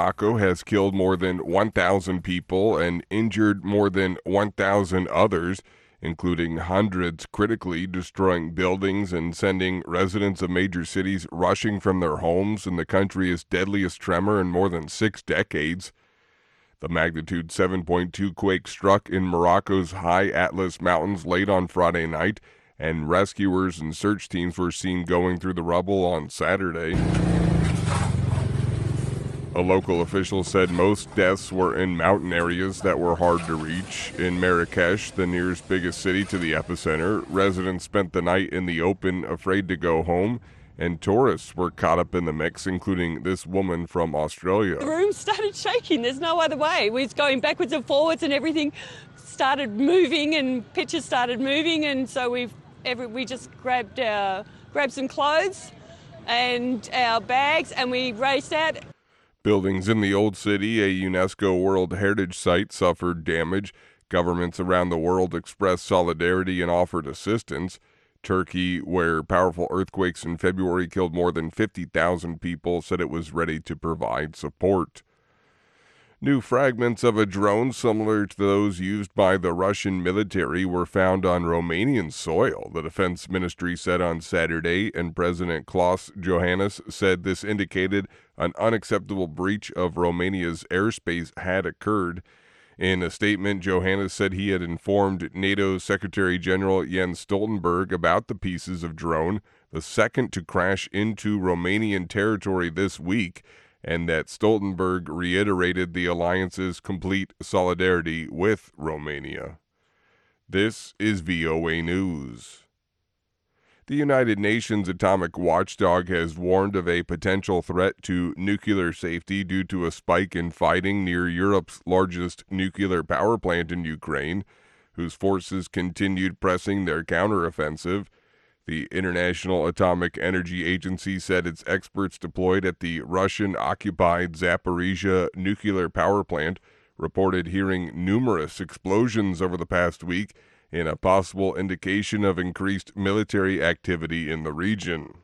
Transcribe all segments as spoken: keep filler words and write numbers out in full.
Morocco has killed more than one thousand people and injured more than one thousand others, including hundreds critically, destroying buildings and sending residents of major cities rushing from their homes in the country's deadliest tremor in more than six decades. The magnitude seven point two quake struck in Morocco's high Atlas Mountains late on Friday night, and rescuers and search teams were seen going through the rubble on Saturday. A local official said most deaths were in mountain areas that were hard to reach. In Marrakesh, the nearest biggest city to the epicenter, residents spent the night in the open, afraid to go home, and tourists were caught up in the mix, including this woman from Australia. The room started shaking. There's no other way. We was going backwards and forwards, and everything started moving, and pictures started moving, and so we've every, we just grabbed our, grabbed some clothes and our bags, and we raced out. Buildings in the Old City, a UNESCO World Heritage Site, suffered damage. Governments around the world expressed solidarity and offered assistance. Turkey, where powerful earthquakes in February killed more than fifty thousand people, said it was ready to provide support. New fragments of a drone similar to those used by the Russian military were found on Romanian soil, the Defense Ministry said on Saturday, and President Klaus Iohannis said this indicated an unacceptable breach of Romania's airspace had occurred. In a statement, Iohannis said he had informed NATO Secretary General Jens Stoltenberg about the pieces of drone, the second to crash into Romanian territory this week, and that Stoltenberg reiterated the alliance's complete solidarity with Romania. This is V O A News. The United Nations Atomic Watchdog has warned of a potential threat to nuclear safety due to a spike in fighting near Europe's largest nuclear power plant in Ukraine, whose forces continued pressing their counteroffensive. The International Atomic Energy Agency said its experts deployed at the Russian-occupied Zaporizhzhia nuclear power plant reported hearing numerous explosions over the past week in a possible indication of increased military activity in the region.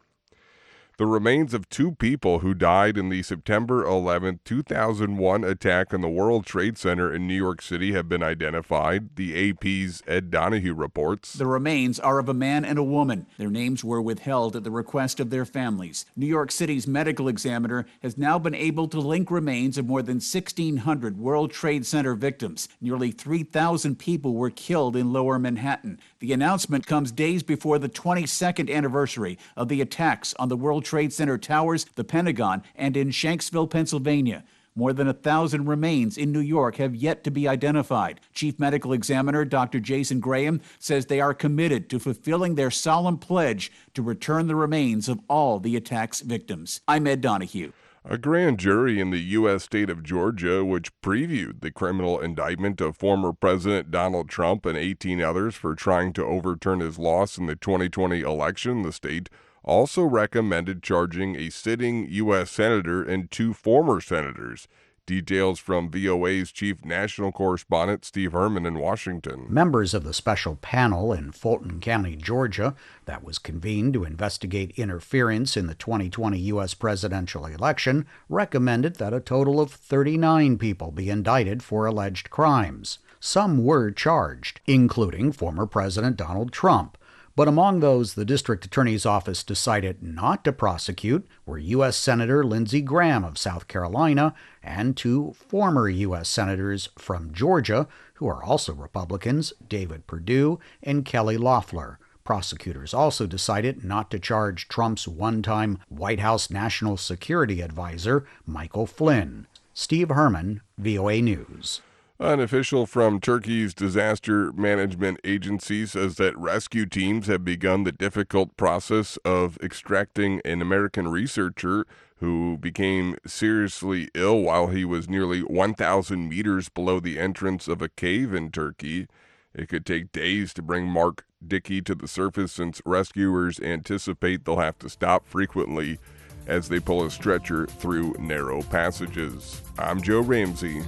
The remains of two people who died in the September eleventh, two thousand one attack on the World Trade Center in New York City have been identified, the A P's Ed Donahue reports. The remains are of a man and a woman. Their names were withheld at the request of their families. New York City's medical examiner has now been able to link remains of more than sixteen hundred World Trade Center victims. Nearly three thousand people were killed in Lower Manhattan. The announcement comes days before the twenty-second anniversary of the attacks on the World Trade Center towers, the Pentagon, and in Shanksville, Pennsylvania. More than a thousand remains in New York have yet to be identified. Chief Medical Examiner Doctor Jason Graham says they are committed to fulfilling their solemn pledge to return the remains of all the attack's victims. I'm Ed Donahue. A grand jury in the U S state of Georgia, which previewed the criminal indictment of former President Donald Trump and eighteen others for trying to overturn his loss in the twenty twenty election, the state also recommended charging a sitting U S senator and two former senators. Details from V O A's chief national correspondent Steve Herman in Washington. Members of the special panel in Fulton County, Georgia, that was convened to investigate interference in the twenty twenty U S presidential election, recommended that a total of thirty-nine people be indicted for alleged crimes. Some were charged, including former President Donald Trump. But among those the district attorney's office decided not to prosecute were U S Senator Lindsey Graham of South Carolina and two former U S senators from Georgia, who are also Republicans, David Perdue and Kelly Loeffler. Prosecutors also decided not to charge Trump's one-time White House National Security Advisor, Michael Flynn. Steve Herman, V O A News. An official from Turkey's disaster management agency says that rescue teams have begun the difficult process of extracting an American researcher who became seriously ill while he was nearly one thousand meters below the entrance of a cave in Turkey. It could take days to bring Mark Dickey to the surface since rescuers anticipate they'll have to stop frequently as they pull a stretcher through narrow passages. I'm Joe Ramsey,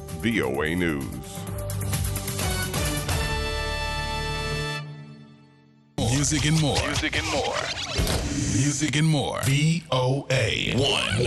V O A News. Music and more. Music and more. Music and more. V O A one.